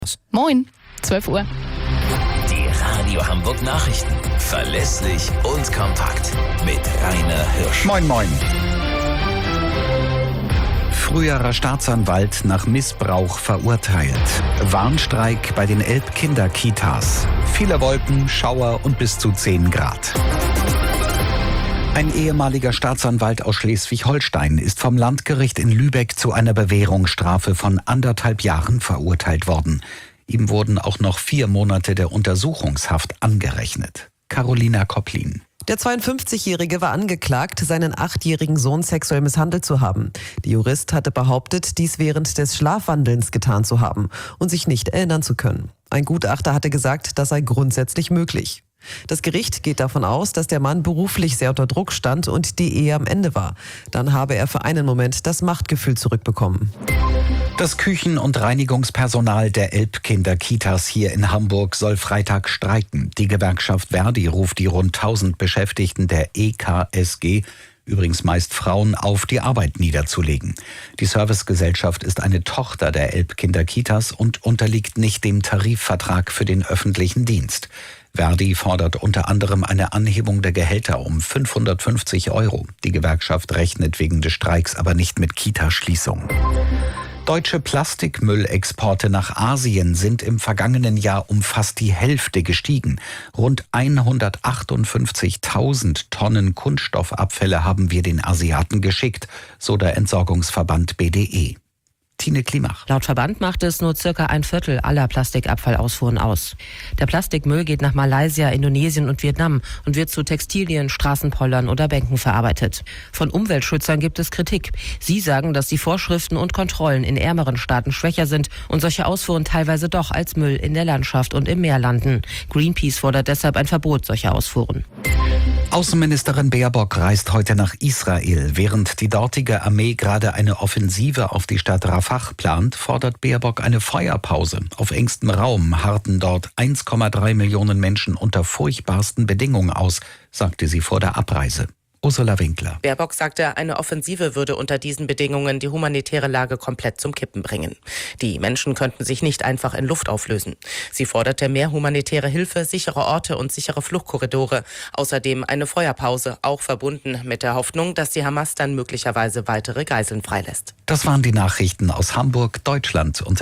Moin, 12 Uhr. Die Radio Hamburg Nachrichten. Verlässlich und kompakt. Mit Rainer Hirsch. Moin, moin. Früherer Staatsanwalt nach Missbrauch verurteilt. Warnstreik bei den Elbkinderkitas. Viele Wolken, Schauer und bis zu 10 Grad. Ein ehemaliger Staatsanwalt aus Schleswig-Holstein ist vom Landgericht in Lübeck zu einer Bewährungsstrafe von 1,5 Jahren verurteilt worden. Ihm wurden auch noch 4 Monate der Untersuchungshaft angerechnet. Carolina Kopplin. Der 52-Jährige war angeklagt, seinen 8-jährigen Sohn sexuell misshandelt zu haben. Der Jurist hatte behauptet, dies während des Schlafwandelns getan zu haben und sich nicht erinnern zu können. Ein Gutachter hatte gesagt, das sei grundsätzlich möglich. Das Gericht geht davon aus, dass der Mann beruflich sehr unter Druck stand und die Ehe am Ende war. Dann habe er für einen Moment das Machtgefühl zurückbekommen. Das Küchen- und Reinigungspersonal der Elbkinderkitas hier in Hamburg soll Freitag streiken. Die Gewerkschaft Verdi ruft die rund 1000 Beschäftigten der EKSG, übrigens meist Frauen, auf, die Arbeit niederzulegen. Die Servicegesellschaft ist eine Tochter der Elbkinderkitas und unterliegt nicht dem Tarifvertrag für den öffentlichen Dienst. Verdi fordert unter anderem eine Anhebung der Gehälter um 550 €. Die Gewerkschaft rechnet wegen des Streiks aber nicht mit Kitaschließung. Deutsche Plastikmüllexporte nach Asien sind im vergangenen Jahr um fast die Hälfte gestiegen. Rund 158.000 Tonnen Kunststoffabfälle haben wir den Asiaten geschickt, so der Entsorgungsverband BDE. Tine Klimach. Laut Verband macht es nur circa 1/4 aller Plastikabfallausfuhren aus. Der Plastikmüll geht nach Malaysia, Indonesien und Vietnam und wird zu Textilien, Straßenpollern oder Bänken verarbeitet. Von Umweltschützern gibt es Kritik. Sie sagen, dass die Vorschriften und Kontrollen in ärmeren Staaten schwächer sind und solche Ausfuhren teilweise doch als Müll in der Landschaft und im Meer landen. Greenpeace fordert deshalb ein Verbot solcher Ausfuhren. Außenministerin Baerbock reist heute nach Israel. Während die dortige Armee gerade eine Offensive auf die Stadt Rafah plant, fordert Baerbock eine Feuerpause. Auf engstem Raum harrten dort 1,3 Millionen Menschen unter furchtbarsten Bedingungen aus, sagte sie vor der Abreise. Ursula Winkler. Baerbock sagte, eine Offensive würde unter diesen Bedingungen die humanitäre Lage komplett zum Kippen bringen. Die Menschen könnten sich nicht einfach in Luft auflösen. Sie forderte mehr humanitäre Hilfe, sichere Orte und sichere Fluchtkorridore. Außerdem eine Feuerpause, auch verbunden mit der Hoffnung, dass die Hamas dann möglicherweise weitere Geiseln freilässt. Das waren die Nachrichten aus Hamburg, Deutschland und